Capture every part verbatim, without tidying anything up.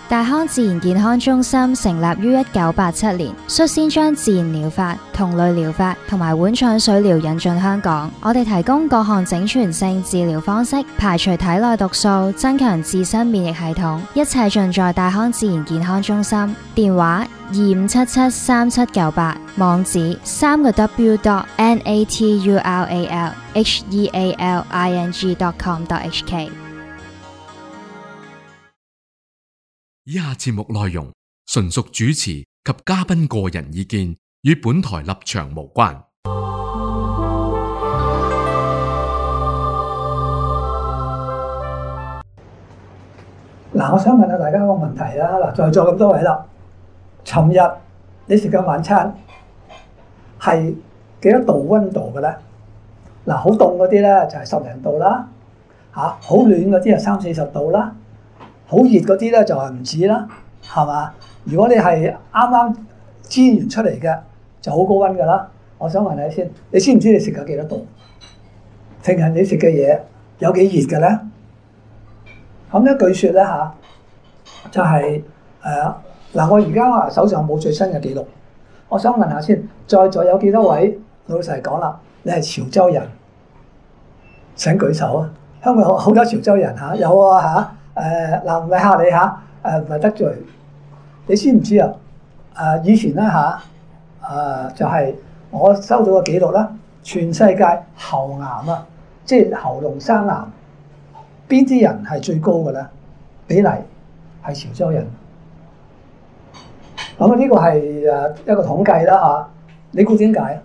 大康自然健康中心成立於一九八七年，率先將自然療法、同類療法同埋碗腸水療引進香港。我哋提供各項整全性治療方式，排除體內毒素，增強自身免疫系統，一切盡在大康自然健康中心。電話二五七七三七九八，網址三個 W dot N A T U R A L H E A L I N G dot com dot H K。 以下節目內容純屬主持及嘉賓個人意見，與本台立場無關。 嗱，我想問下大家一個問題啦。嗱，在座咁多位啦，尋日你食嘅晚餐係幾多度溫度嘅咧？嗱，好凍嗰啲咧就係十零度啦，嚇好暖嗰啲係三四十度啦。好熱嗰啲咧就係唔止啦，係嘛？如果你係啱啱煎完出嚟嘅，就好高溫㗎啦。我想問你先，你知唔知你食咗幾多度？平日你食嘅嘢有幾熱嘅咧？咁一句説咧嚇，就係誒嗱，我而家手上冇最新嘅記錄，我想問下先，在座有幾多位老實講啦？你係潮州人？請舉手啊！香港好好多潮州人嚇，有啊嚇。誒嗱，唔係嚇你嚇，誒唔係得罪。你知唔知啊？誒、呃、以前咧嚇，誒、呃、就係、是、我收到嘅記錄啦，全世界喉癌啊，即係喉嚨生癌，邊啲人係最高嘅咧？比例係潮州人。咁啊，呢個係誒一個統計啦嚇。你估點解啊？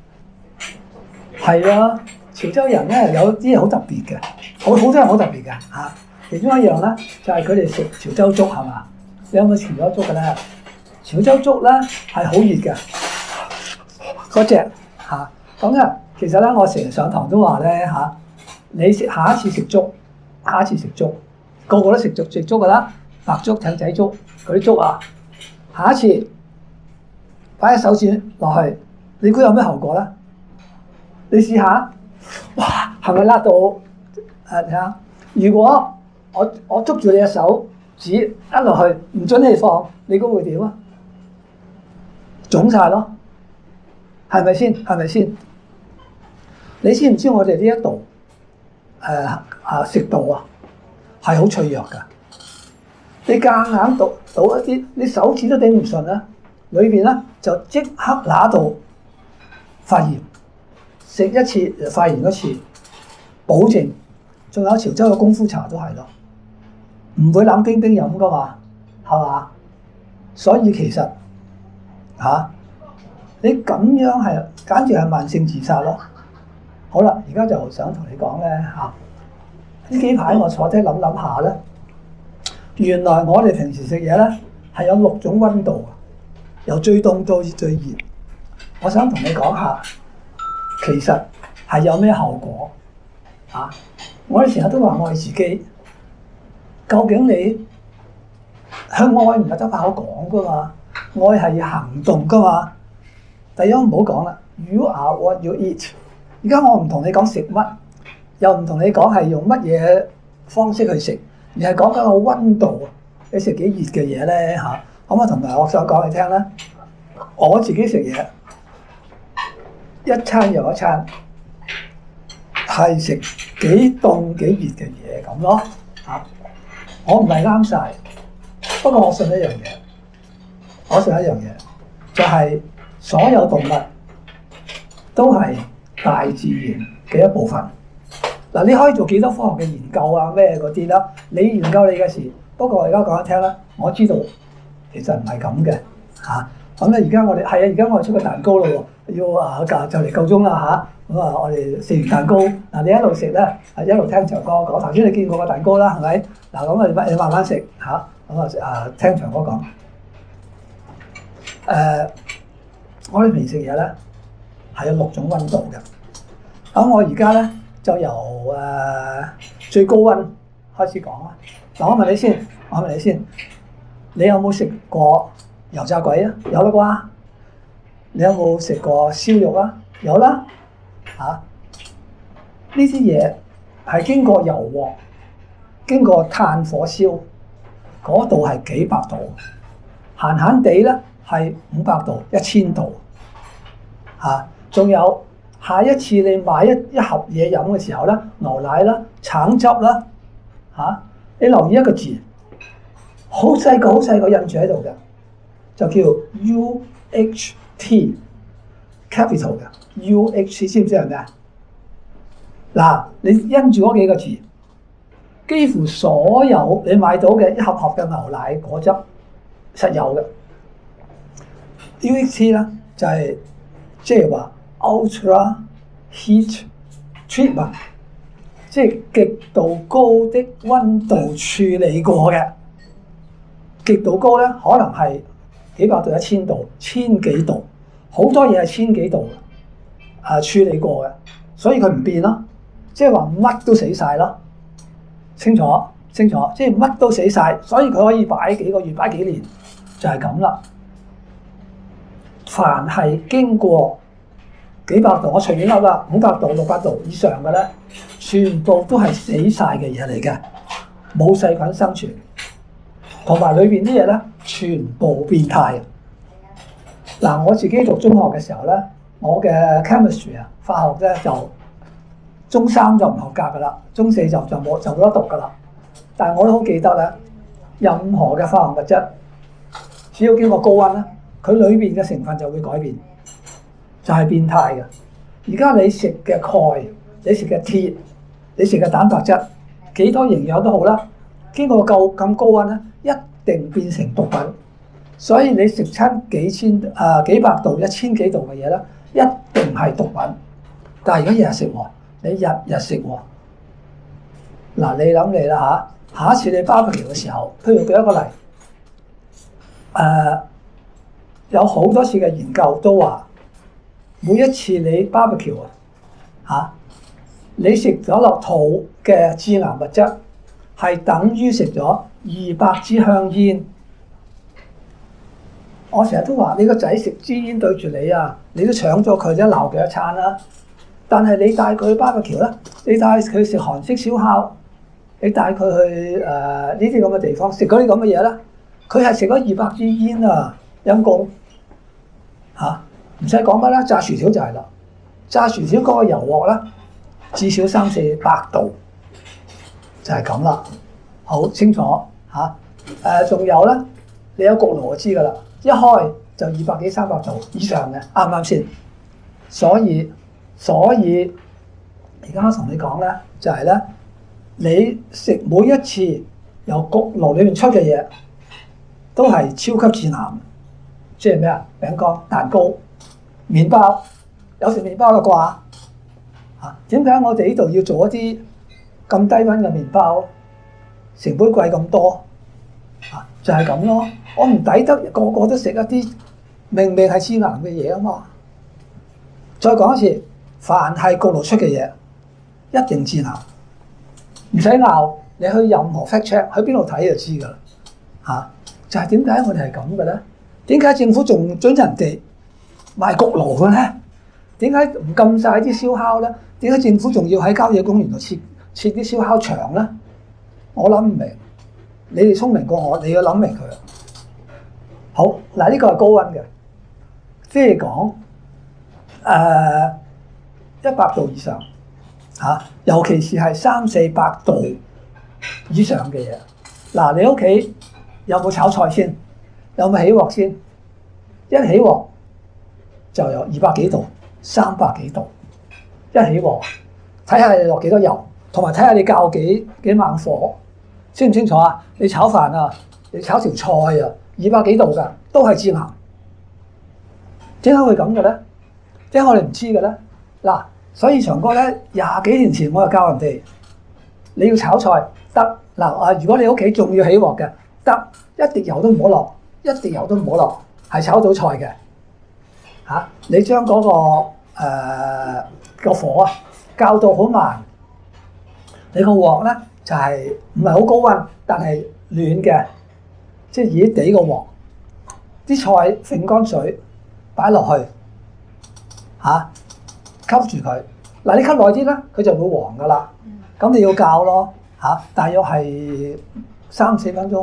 係啊，潮州人咧有啲嘢好特別嘅，好好多人好特別嘅嚇。其中一樣咧，就係佢哋食潮州粥係嘛？你有冇潮州粥嘅咧？潮州粥咧係好熱嘅，嗰隻嚇。咁啊，其實咧，我成日上堂都話咧嚇，你食下一次食粥，下一次食粥，個個都食粥食粥㗎啦，白粥、艇仔粥嗰啲粥啊。下一次擺隻手指落去，你估有咩後果咧？你試下，哇，係咪辣到？誒睇下，如果我我捉住你隻手指一落去，唔准你放，你估會點啊？腫晒咯，係咪先？係咪先？你知唔知我哋呢一度誒啊食道啊係好脆弱㗎？你夾硬倒倒一啲，你手指都頂唔順啦，裏邊咧就即刻揦到發炎，食一次就發炎一次，保證。仲有潮州嘅功夫茶都係咯。唔會冷冰冰飲噶嘛，係嘛？所以其實嚇、啊、你咁樣係簡直係慢性自殺咯。好啦，而家就想同你講咧嚇，呢幾排我坐低諗諗下咧，原來我哋平時食嘢咧係有六種溫度，由最凍到最熱。我想同你講下，其實係有咩後果嚇、啊？我哋成日都話愛自己。究竟你向愛唔係得把口講噶嘛？愛係要行動噶嘛？第一唔好講啦 ，You are what you eat。而家我唔同你講食乜，又唔同你講係用乜嘢方式去食，而係講緊個溫度啊！你食幾熱嘅嘢咧嚇？咁啊，同埋我想講你聽咧，我自己食嘢一餐又一餐，係食幾凍幾熱嘅嘢咁咯嚇。我唔係啱晒，不過我信一樣嘢，我信一樣嘢，就係、是、所有動物都係大自然嘅一部分。嗱，你可以做幾多科學嘅研究啊咩嗰啲啦，你研究你嘅事。不過我而家講一聽啦，我知道其實唔係咁嘅嚇。咁咧而家我哋係啊，而家我哋出個蛋糕咯喎，要啊就嚟夠鐘啦嚇。咁啊，我哋食完蛋糕，嗱你一路食咧，一路聽長哥講。頭先你見過個蛋糕啦，係咪？嗱咁啊，你慢慢食嚇，咁啊啊聽長哥講。誒、呃，我哋平時食嘢咧係有六種溫度嘅。咁我而家咧就由誒、呃、最高溫開始講啦。嗱，我問你先，我問你先，你有冇食過油炸鬼啊？有啦啩。你有冇食過燒肉啊？有啦。嚇！呢啲嘢係經過油鑊、經過炭火燒， 嗰度係幾百度，閒閒地咧係五百度、一千度嚇。仲、啊、有下一次你買一一盒嘢飲嘅時候咧，牛奶啦、橙汁啦嚇、啊，你留意一個字，好細個好細個印住喺度嘅，就叫 U H T capital 嘅 U H T， 知唔知係咩啊？嗱，你因住嗰幾個字。幾乎所有你買到嘅一盒盒嘅牛奶果汁實有嘅 U H T 咧，就係即係話 ultra heat treatment， 即係極度高的溫度處理過嘅。極度高咧，可能係幾百度、一千度、千幾度，好多嘢係千幾度啊處理過嘅，所以佢唔變咯。即係話乜都死晒咯。清楚清楚，即係乜都死晒，所以佢可以擺幾個月、擺幾年，就係咁啦。凡係經過幾百度，我隨便噏啦，五百度、六百度以上嘅咧，全部都係死晒嘅嘢嚟嘅，冇細菌生存，同埋裏邊啲嘢咧，全部變態。嗱，我自己讀中學嘅時候咧，我嘅 chemistry 啊，化學咧就中三就唔合格噶啦，中四就就冇就冇得讀噶啦。但係我都好記得咧，任何嘅化學物質，只要經過高溫咧，佢裏邊嘅成分就會改變，就係變態嘅。而家你食嘅鈣，你食嘅鐵，你食嘅蛋白質，幾多營養都好啦，經過夠咁高溫咧，一定變成毒品。所以你食親幾千誒、呃、幾百度、一千幾度嘅嘢咧，一定係毒品。但係而家日日食喎。你日日食喎，嗱，你諗你啦嚇，下一次你 barbecue 嘅時候，譬如舉一個例，誒、呃、有好多次嘅研究都話，每一次你 barbecue 啊嚇，你食咗落肚嘅致癌物質係等於食咗二百支香煙。我成日都話，你個仔食支煙對住你啊，你都搶咗佢，一鬧佢一餐啦。但係你帶佢去 barbecue 咧，你帶佢食韓式燒烤，你帶佢去誒呢啲咁嘅地方食嗰啲咁嘅嘢咧，佢係食咗二百支煙啊，陰公嚇，唔使講乜啦，炸薯條就係啦，炸薯條嗰個油鑊咧，至少三四百度，就係咁啦，好清楚嚇。誒仲有咧，你有焗爐就知㗎啦，一開就二百幾三百度以上嘅，啱唔啱先？所以所以而家我同你講咧，就係咧，你食每一次由焗爐裏面出嘅嘢，都係超級致癌。即係咩啊？餅乾、蛋糕、麵包，有食麵包嘅啩？嚇，點解我哋呢度要做一啲咁低溫嘅麵包？成本貴咁多，嚇就係咁咯。我唔抵得個個都食一啲明明係致癌嘅嘢啊嘛。再講一次。凡係焗爐出嘅嘢，一定致癌，唔使拗。你去任何 fact check，去邊度睇就知㗎啦。嚇，就係點解我哋係咁嘅咧？點解政府仲准人哋賣焗爐嘅咧？點解唔禁晒啲燒烤咧？點解政府仲要喺郊野公園度設設啲燒烤場咧？我諗唔明。你哋聰明過我，你要諗明佢。好，嗱，呢個係高溫嘅，即係講誒。一百度以上嚇、啊，尤其是係三四百度以上嘅嘢。嗱、啊，你屋企有冇炒菜先？有冇起鑊先？一起鑊就有二百幾度、三百幾度。一起鑊，睇下你落幾多油，同埋睇下你較幾幾猛火，清唔清楚啊？你炒飯啊，你炒條菜啊，二百幾度㗎，都係致癌。點解會咁嘅咧？點解我哋唔知嘅咧？嗱、啊。所以長哥咧，廿幾年前我就教人哋，你要炒菜得嗱啊！如果你屋企仲要起鑊嘅，得一滴油都唔好落，一滴油都唔好落，係炒到菜嘅嚇、啊。你將嗰、那個誒、呃、個火啊，校到好慢，你個鑊咧就係唔係好高溫，但係暖嘅，即係熱地個鑊，啲菜揈乾水擺落去嚇。啊吸住佢，嗱你吸耐啲咧，佢就會黃噶啦。咁你要校咯嚇，大約係三四分鐘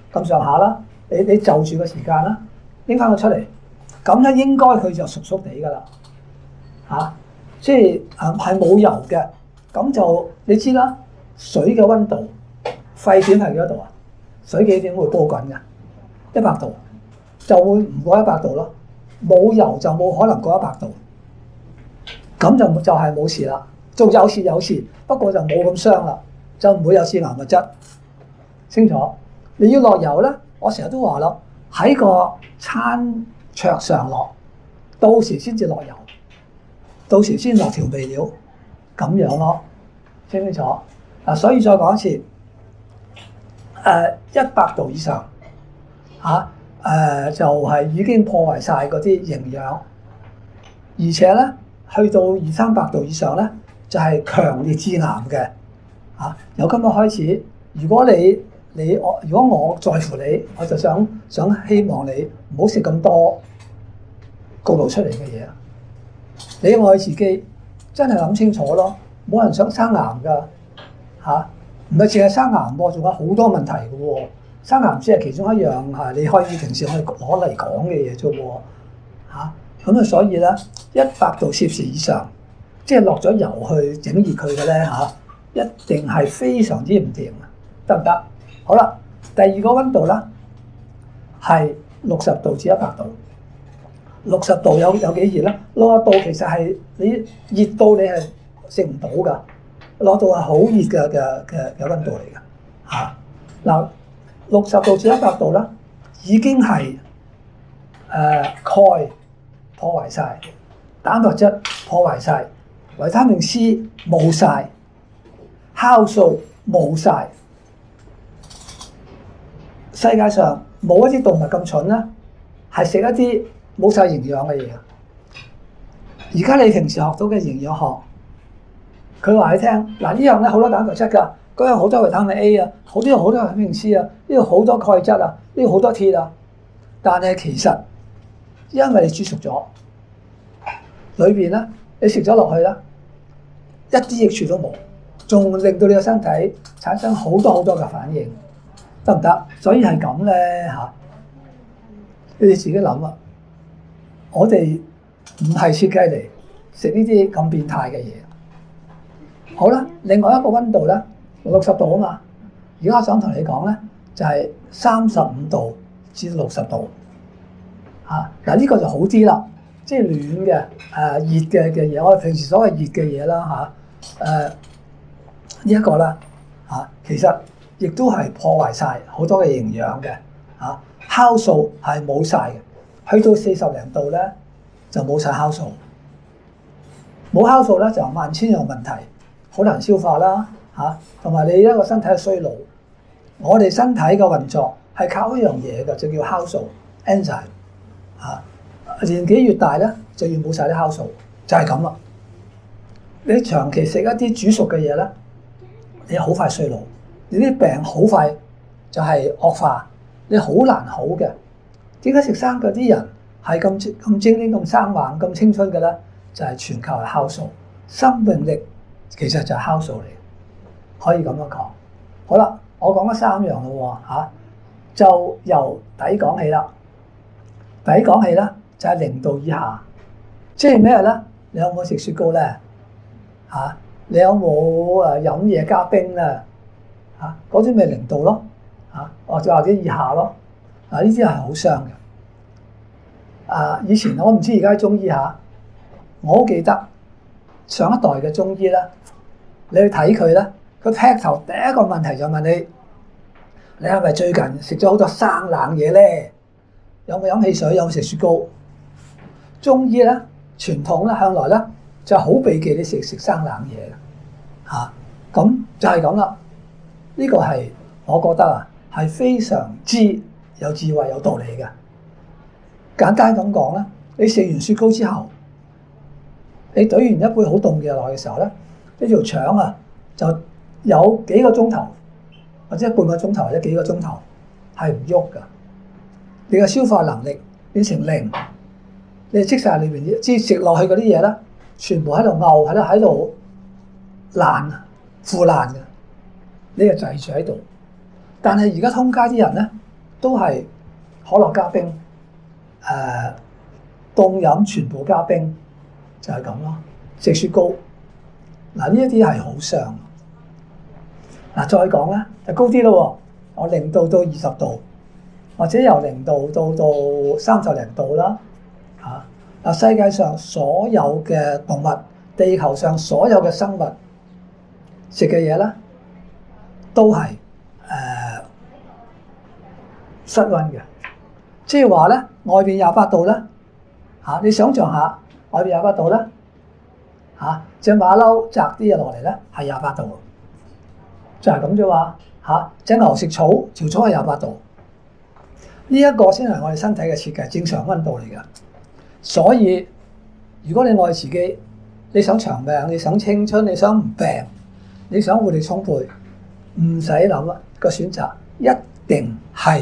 咁上下啦，你你就住個時間啦，拎翻佢出嚟，咁咧應該佢就熟熟地㗎啦，嚇、啊，即係誒係冇油嘅，咁就你知啦，水嘅温度沸點係幾多度啊？水幾點會煲滾㗎？一百度就會唔過一百度咯，冇油就冇可能過一百度，咁就就係冇事啦。仲有事有事，不過就冇咁傷啦，就唔會有致癌物質。清楚？你要落油咧，我成日都話咯，喺個餐桌上落，到時先至落油，到時先落調味料，咁樣咯，清唔清楚？嗱，所以再講一次，誒一百度以上嚇，誒、啊呃、就係、是、已經破壞晒嗰啲營養，而且咧去到二三百度以上咧，就係、是、強烈致癌嘅嚇、啊。由今日開始，如果你你我如果我在乎你，我就想想希望你唔好食咁多暴露出嚟嘅嘢。你愛自己，真係諗清楚咯。冇人想生癌㗎嚇，唔係淨係生癌喎，仲有好多問題嘅喎。生癌只係其中一樣嚇，你可以平時可以攞嚟講嘅嘢啫喎嚇。咁啊，所以咧一百度攝氏以上，即係落咗油去整熱佢嘅咧嚇，一定係非常之唔掂，得唔得？好啦，第二個温度咧係六十度至一百度。六十度有有幾熱咧？六十度其實係你熱到你係食唔到㗎，六十度係好熱嘅嘅嘅嘅温度嚟㗎嚇。嗱、啊，六十度至一百度咧已經係誒、呃、鈣破壞晒，蛋白質破壞晒，維他命 C 冇晒，酵素冇晒。世界上冇一啲動物咁蠢啦，係食一啲冇晒營養嘅嘢。而家你平時學到嘅營養學，佢話你聽嗱，呢樣咧好多蛋白質㗎，嗰樣好多維他命 A 啊，好多好多維他命 C 啊，呢度好多鈣質啊，呢度好多鐵啊。但係其實因為你煮熟咗，裏邊咧你食咗落去啦，一啲益處都冇，仲令到你個身體產生好多好多嘅反應。得唔得？所以係咁咧嚇，你哋自己諗啊！我哋唔係設計嚟食呢啲咁變態嘅嘢。好啦，另外一個温度咧，六十度啊嘛。而家我想同你講咧，就係三十五度至六十度嚇。嗱、啊、呢、這個就好啲啦，即係暖嘅誒、呃、熱嘅嘅嘢。我哋平時所謂熱嘅嘢啦嚇，誒呢一個啦嚇，其實。亦都係破壞晒好多嘅營養嘅嚇，酵素係冇晒嘅，去到四十零度咧就冇晒酵素，冇酵素咧就萬千樣問題，好難消化啦嚇，同埋你一個身體嘅衰老，我哋身體嘅運作係靠一樣嘢嘅，就叫酵素 enzyme 嚇。年紀越大咧就越冇晒啲酵素，就係咁啦。你長期食一啲煮熟嘅嘢咧，你好快衰老。你啲病好快就係惡化，你好難好嘅。點解食生嘅啲人係咁咁精靈、咁生猛、咁青春嘅咧？就係、是、全靠係酵素，生命力其實就係酵素嚟，可以咁樣講。好啦，我講咗三樣啦喎嚇，就由底講起啦。底講起啦，就係零度以下，即係咩咧？你有冇食雪糕咧？嚇、啊，你有冇誒飲嘢加冰咧？嚇，嗰啲咪零度咯，嚇，或者或者以下咯，啊呢啲係好傷嘅。啊，以前我唔知而家中醫嚇，我好記得上一代嘅中醫咧，你去睇佢咧，佢劈頭第一個問題就問你：你係咪最近食咗好多生冷嘢咧？有冇飲汽水？有冇食雪糕？中醫咧傳統咧向來咧就好避忌你食食生冷嘢嘅，嚇，咁就係咁啦。呢個係我覺得啊，係非常之有智慧、有道理嘅。簡單咁講啦，你食完雪糕之後，你懟完一杯好凍嘅落嘅時候咧，呢條腸啊就有幾個鐘頭，或者半個鐘頭或者幾個鐘頭係唔喐噶。你嘅消化能力變成零，你積晒裏邊啲，即係食落去嗰啲嘢咧，全部喺度漚，喺度喺度爛腐爛嘅。你就滯住喺度，但係而家通街啲人咧， 都係可樂加冰，誒、呃、凍飲全部加冰，就係咁咯。食雪糕，嗱呢一啲係好傷。嗱再講咧就高啲咯，我零度到二十度，或者由零度到到三十零度啦。嚇嗱，世界上所有嘅動物，地球上所有嘅生物食嘅嘢咧，都係誒、呃、室溫嘅，即係話咧外邊廿八度咧嚇，你想象下外邊廿八度咧嚇，隻馬騮摘啲嘢落嚟咧係廿八度，就係咁啫嘛嚇。隻牛食草，條草係廿八度，呢、這、一個先係我哋身體嘅設計正常溫度嚟嘅。所以如果你愛自己，你想長命，你想青春，你想唔病，你想活力充沛，唔使諗啦，個選擇一定係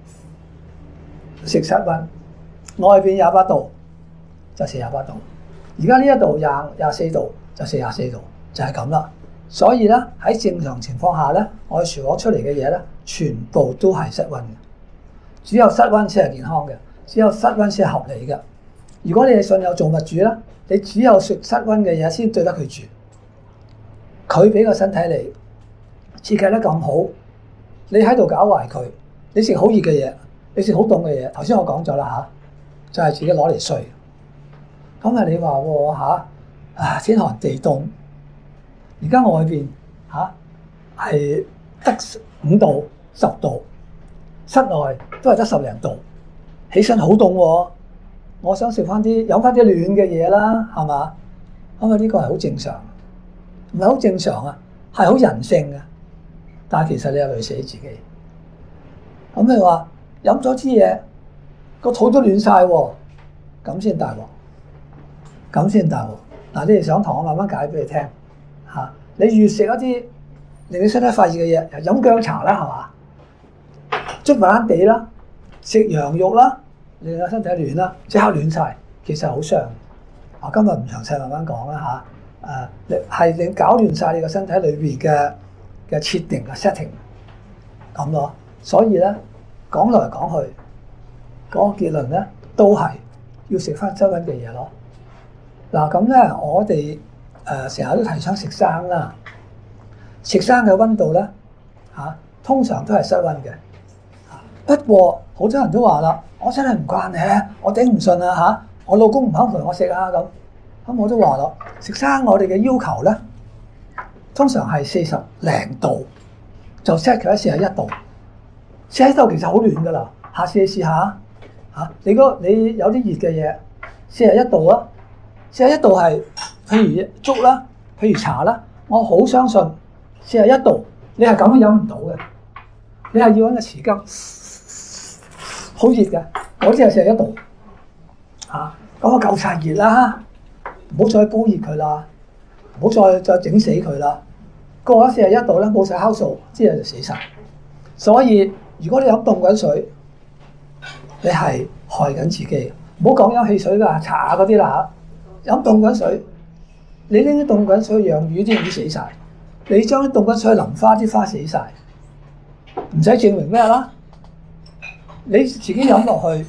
食室溫，外邊廿八度就食廿八度，而家呢一度廿廿四度就食廿四度，就係咁啦。所以咧喺正常情況下咧，我哋廚房出嚟嘅嘢咧，全部都係室溫嘅，只有室溫先係健康嘅，只有室溫先係合理嘅。如果你係信有造物主咧，你只有食室溫嘅嘢先對得佢住。佢俾個身體嚟設計得咁好，你喺度搞壞佢，你食好熱嘅嘢，你食好凍嘅嘢。頭先我講咗啦嚇，就係、是、自己攞嚟衰。咁啊，你話喎嚇啊，天寒地凍，而家外邊嚇係得五度、十度，室內都係得十零度，起身好凍喎。我想食翻啲飲翻啲暖嘅嘢啦，係嘛？咁啊呢個係好正常，唔係好正常啊，係好人性嘅。但係其實你係累死自己。咁你話飲咗支嘢，個肚都暖晒喎，咁先大鑊，咁先大鑊。嗱，你哋上堂我慢慢解俾你聽嚇。你越食一啲令你身體發熱嘅嘢，飲薑茶啦，係嘛？捽板地啦，食羊肉啦。令個身體暖啦，即刻暖晒，其實好傷。我今日唔詳細慢慢講啦嚇。誒，你係你搞亂晒你個身體裏邊嘅嘅設定嘅 setting 咁咯。所以咧講來講去，嗰個結論咧都係要食翻室溫嘅嘢咯。嗱咁咧，我哋誒成日都提倡食生啦，食生嘅溫度咧嚇，通常都係室溫嘅。不過好多人都話啦，我真係唔慣嘅，我頂唔順啊嚇！我老公唔肯陪我食啊咁，咁我都話咯，食生我哋嘅要求咧，通常係四十零度，就 set 佢喺四十一度，四十一度其實好暖噶啦。下次你試下嚇，你嗰你有啲熱嘅嘢，四十一度啊，四十一度係譬如粥啦，譬如茶啦，我好相信四十一度你係咁樣飲唔到嘅，你係要揾個匙羹。好熱嘅，我知係四十一度嚇，咁我夠晒熱啦，唔好再煲熱佢啦，唔好再再整死佢啦。過咗四十一度咧，冇晒酵素，之後就死晒。所以如果你飲凍滾水，你係害緊自己。唔好講飲汽水㗎，茶嗰啲啦嚇。飲凍滾水，你拎啲凍滾水養魚，啲魚死晒；你將啲凍滾水淋花，啲花死晒。唔使證明咩啦？你自己飲落去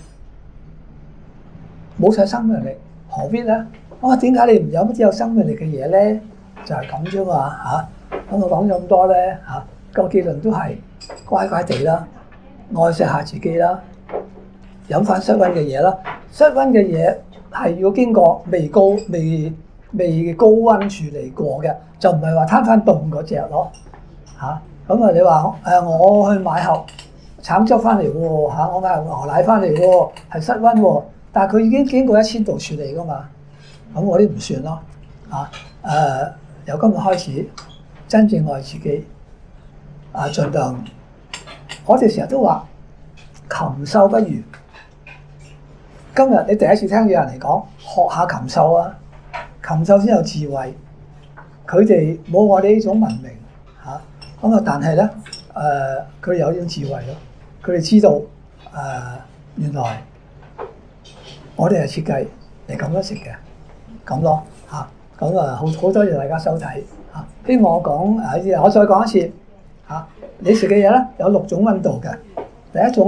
冇晒生命力，何必咧？我話點解你唔飲啲有生命力嘅嘢咧？就係咁啫嘛嚇。咁我講咗咁多咧嚇，個結論都係乖乖地啦，愛惜下自己啦，飲翻室溫嘅嘢啦。室溫嘅嘢係要經過未高、未未高溫處理過嘅，就唔係話攤翻凍嗰隻咯嚇。咁啊，你話誒我去買盒橙汁翻嚟喎嚇，我買盒牛奶翻嚟喎，係室溫喎，但係佢已經經過一千度處理噶嘛，咁我啲唔算咯嚇。誒由今日開始，真正愛自己啊，盡量。我哋成日都話禽獸不如。今日你第一次聽有人嚟講，學下禽獸啊，禽獸先有智慧，佢哋冇我哋呢種文明嚇。咁啊，但係咧誒，佢哋有呢種智慧咯。佢哋知道誒、呃，原來我哋係設計嚟咁樣食嘅，咁咯嚇。咁啊，好好多謝大家收睇嚇。希望我講誒，我再講一次嚇。你食嘅嘢咧有六種溫度嘅，第一種咧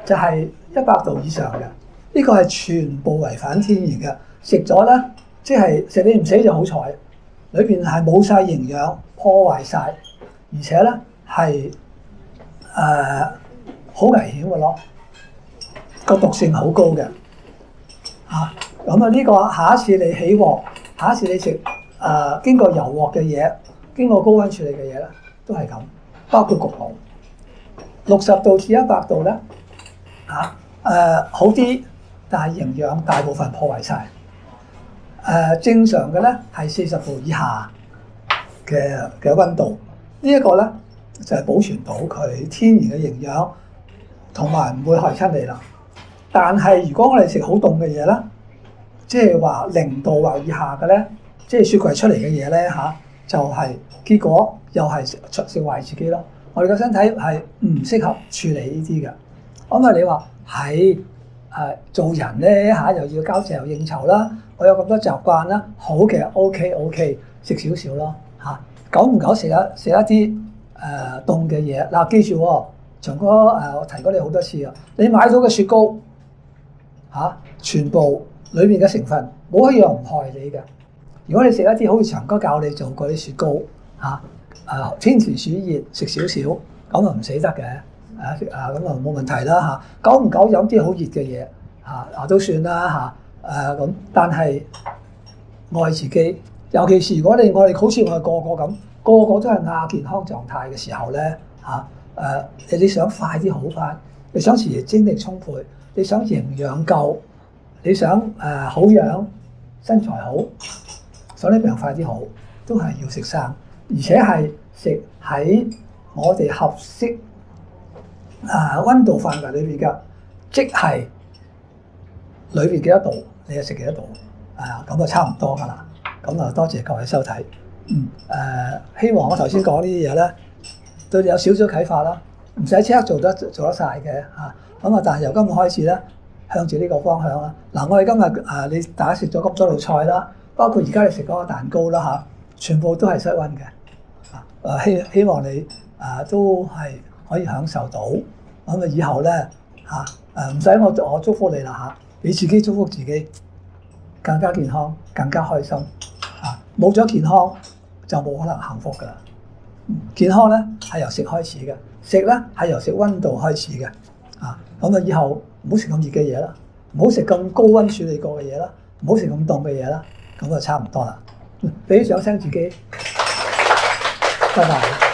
就係一百度以上嘅，呢個係全部違反天然嘅。食咗咧，即係食你唔死就好彩，裏邊係冇晒營養，破壞晒，而且咧係誒好危險嘅咯，個毒性好高嘅嚇。咁啊呢個下一次你起鑊，下一次你食誒、呃、經過油鑊嘅嘢，經過高溫處理嘅嘢咧，都係咁，包括焗爐。六十度至一百度咧嚇誒好啲，但係營養大部分破壞晒。誒、呃、正常嘅咧係四十度以下嘅嘅溫度，這個、呢一個咧就係、是、保存到佢天然嘅營養，同埋唔會害親你啦。但係如果我哋食好凍嘅嘢咧，即係話零度或以下嘅咧，即係雪櫃出嚟嘅嘢咧嚇，就係、是、結果又係食食壞自己咯。我哋個身體係唔適合處理呢啲嘅。咁啊，你話係誒做人咧嚇、啊，又要交際又應酬啦，我有咁多習慣啦，好嘅 OK OK， 食少少咯嚇。久唔久食一食一啲誒凍嘅嘢嗱，記住喎、哦，長哥誒、呃、我提過你好多次啊，你買到嘅雪糕嚇、啊，全部裏邊嘅成分冇一樣唔害你嘅。如果你食一啲好似長哥教你做嗰啲雪糕嚇。誒天時暑熱食少少，咁啊唔死得嘅，啊啊咁啊冇問題啦嚇。久唔久飲啲好熱嘅嘢嚇啊都算啦嚇。誒咁，但係愛自己，尤其是如果你我哋好似我哋個個咁，個個都係亞健康狀態嘅時候咧嚇誒，你想快啲好翻，你想時時精力充沛，你想營養夠，你想誒、呃、好樣身材好，想啲病快啲好，都係要食生。而且係食喺我哋合適啊溫度範圍裏邊嘅，即係裏邊幾多度，你就食幾多度啊，咁就差唔多噶啦。咁啊，多謝各位收睇。嗯誒、啊，希望我頭先講呢啲嘢咧，對你有少少啟發啦。唔使即刻做得做得晒嘅嚇。咁啊，但係由今日開始咧，向住呢個方向啦。嗱、啊，我哋今日啊，你大家食咗咁多道菜啦，包括而家你食嗰個蛋糕啦嚇、啊，全部都係室溫嘅。誒希希望你誒、啊、都係可以享受到，咁啊以後咧嚇誒唔使我我祝福你啦嚇，你自己祝福自己，更加健康，更加開心嚇。冇、啊、咗健康就冇可能幸福噶啦。健康咧係由食開始嘅，食咧係由食溫度開始嘅。啊咁啊以後唔好食咁熱嘅嘢啦，唔好食咁高溫處理過嘅嘢啦，唔好食咁凍嘅嘢啦，咁就差唔多啦。俾啲掌聲自己。拜拜。